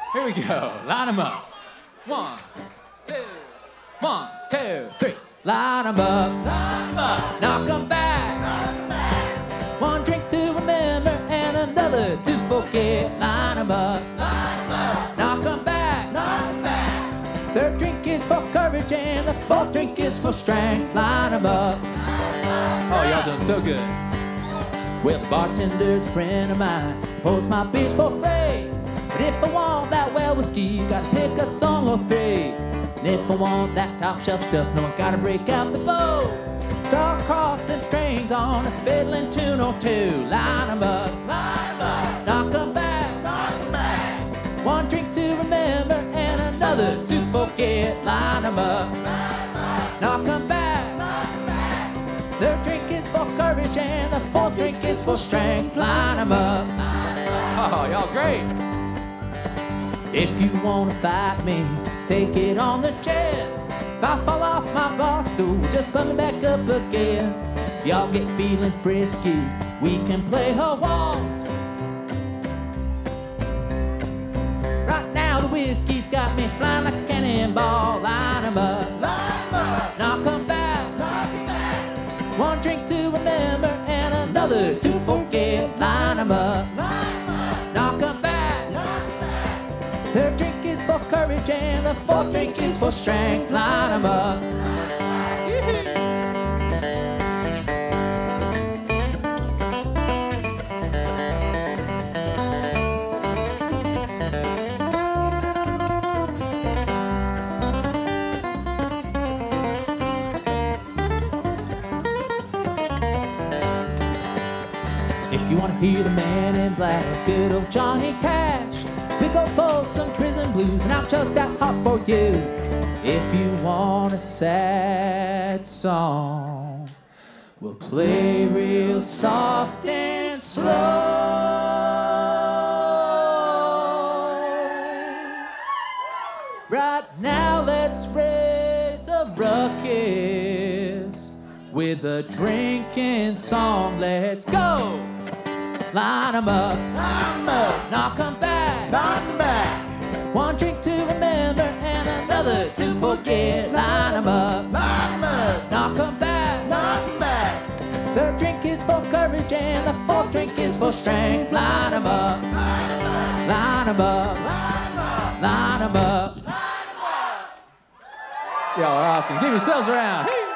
Here we go. Line them up. 1, 2, 1, 2, 3. Line them up. Line them up. Knock 'em back. Knock 'em back. One drink to remember and another to forget. Line 'em up. Line 'em up. Knock 'em back. Knock 'em back. Third drink is for courage and the fourth drink is for strength. Line 'em up. Oh, y'all doing so good. Well, the bartender's a friend of mine. Pours my beers for free. But if I want that well whiskey, you gotta pick a song or three. And if I want that top shelf stuff, no, I gotta break out the bow. Draw across them strings on a fiddling tune or two. Line 'em up, line 'em up. Knock 'em back, knock 'em back. One drink to remember and another to forget. Line 'em up, knock 'em back, knock 'em back. Third drink is for courage and the fourth drink is for strength. Line 'em up. Oh, y'all great. If you wanna fight me, take it on the chin. If I fall off my bar stool, just put me back up again. Y'all get feeling frisky, we can play her waltz. Right now the whiskey's got me flying like a cannonball. Line 'em up, knock 'em back, one drink to remember and another to forget. Line 'em up, knock 'em back. Third drink is for courage and the fourth drink is for strength. Line 'em up. If you want to hear the Man in Black, good old Johnny Cash, we go for some prison blues and I'll chuck that hop for you. If you want a sad song, we'll play real soft and slow. Right now let's raise a ruckus with a drinking song. Let's go. Line 'em up, knock 'em back, one drink to remember and another to forget. Line 'em up, knock 'em back, third drink is for courage and the fourth drink is for strength. Line 'em up, line 'em up, line 'em up. Y'all are awesome. Give yourselves a round. Hey.